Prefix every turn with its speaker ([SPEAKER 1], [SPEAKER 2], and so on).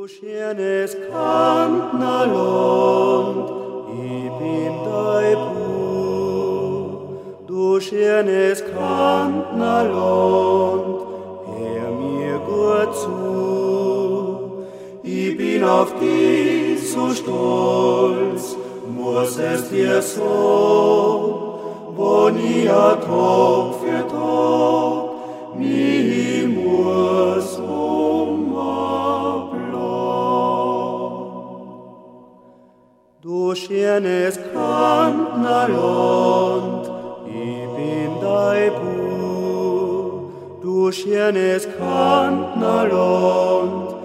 [SPEAKER 1] schönes Kantnerland, ich bin dein Bruder. Du schönes Kantnerland, hör mir gut zu. Ich bin auf dich so stolz, muss es dir sagen, wo nie Tag für Tag mich muss Du schönes Kantnerland, ich bin dein Bruder. Du schönes Kantnerland,